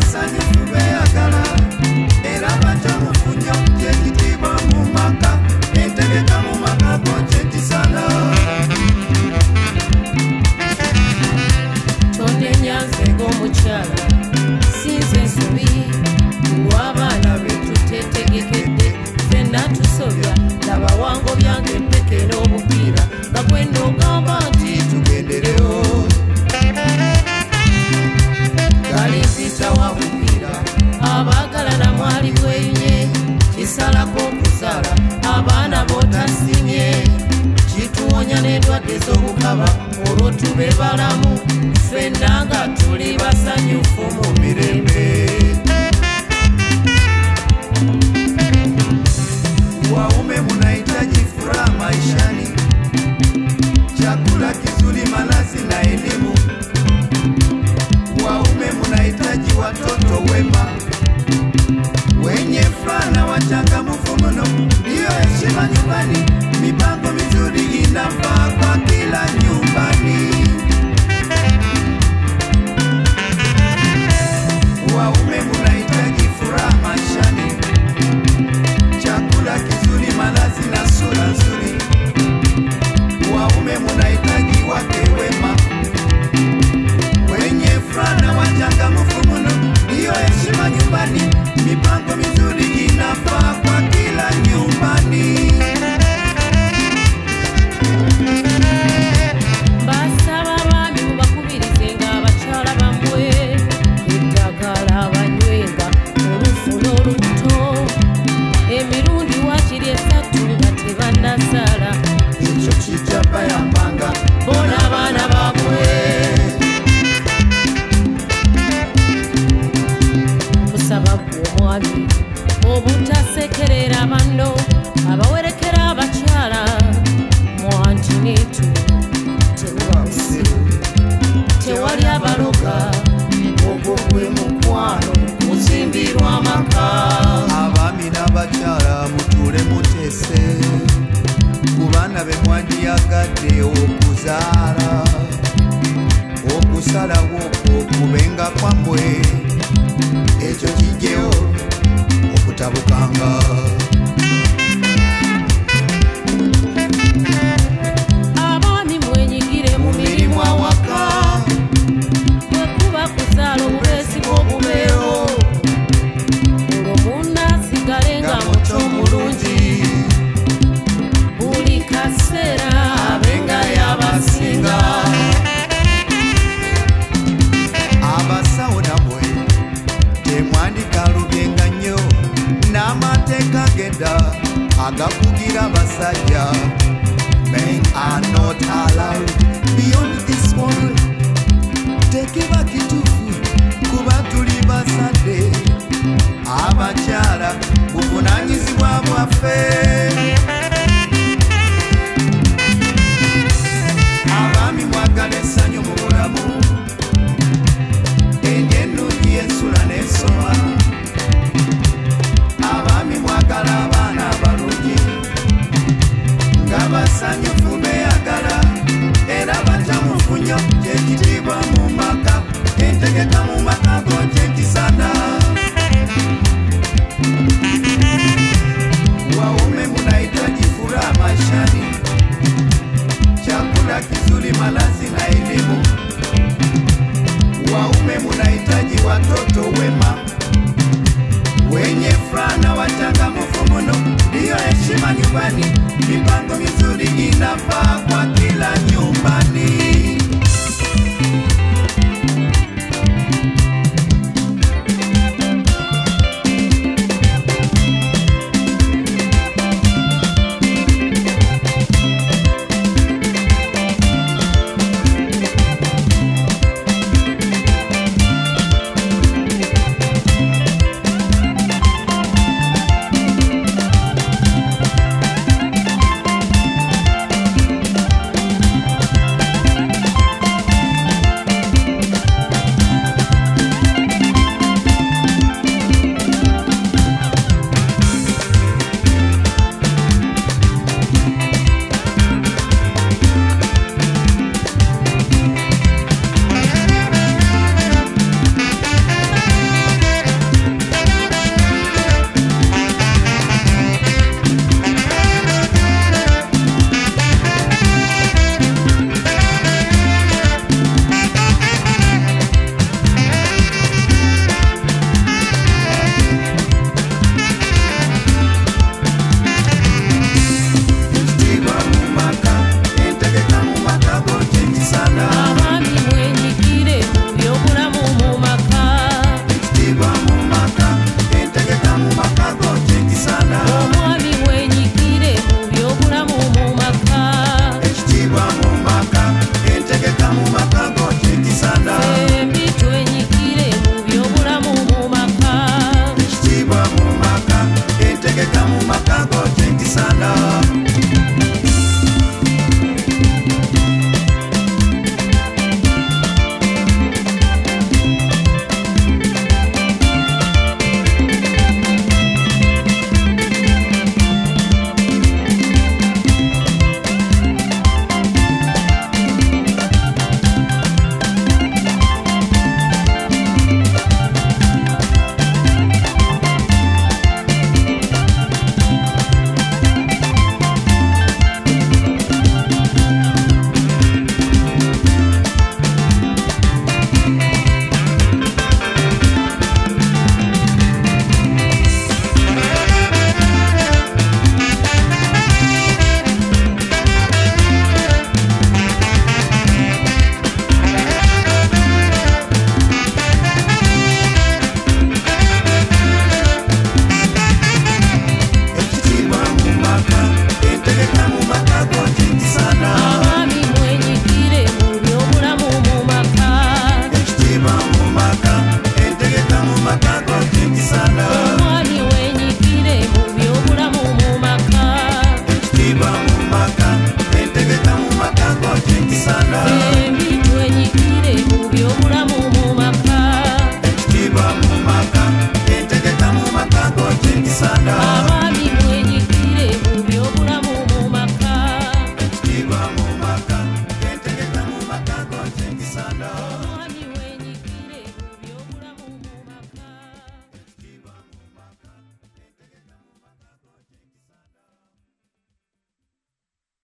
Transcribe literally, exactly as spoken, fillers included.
basanyufu beyagala era batamufunya kyekitiibwa mu maka entegeka mu maka go kyekisala tonenyanze ng'omukyala sinze ensobi lw'abaana be tutetegekedde fenna tusobya laba wango byange empeke n'obupiira nga gwenda ogamba nti tugenderewo gali mpita wa bupiira abaagalana mwali bweyunye kisalako okuzaala abaana b'otasimye kituwonya n'endwadde z'obukaba olwo tube balamu fenna nga tuli basanyufu mu mirembe waume munahitaji furaha maishani chakula kizuri malazi na elimu waume munahitaji watoto wema wenye furaha na wachangamfu mno ndiyo heshima nyumbani mipango mizuri inafaa kwa kila nyumbani waume munahitaji furaha maishani chakula kizuri malazi na sura nzuri waume munahitaji wake wema wenye furaha na wachangamfu mno ndiyo heshima nyumbani mipango mizuri inafaa kwa kila nyumbani basaba abaami mubakubirize ng'abakyala bamwe eddagala banywenga olufu n'olubuto emirundi wakiri esatu nga tebannasala ekyo kijja bayambanga bona abaana baabwe kusaba gwe omwami obutasekerera banno abawerekera abakyala mu antinetu tebuba busiru tewali abaloga ogwo gwe mukwano kuzimbirwa amaka abaami n'abakyala mutuule muteese ku baana be mwandiyagadde okuzaala okusalawo okubenga kwammwe ekyo kijjewo okutabukanga abaami mwenyigire mu mirimu awaka bwe kuba kuzaala obubeesi bw'obubeero olwo munna asigale nga muto omulungi buli kaseera abenga yabasinga abasawo namwe temwandikalubyenga nnyo n'amateeka genda agakugira abasajja men are not allowed beyond this world tekiba kitu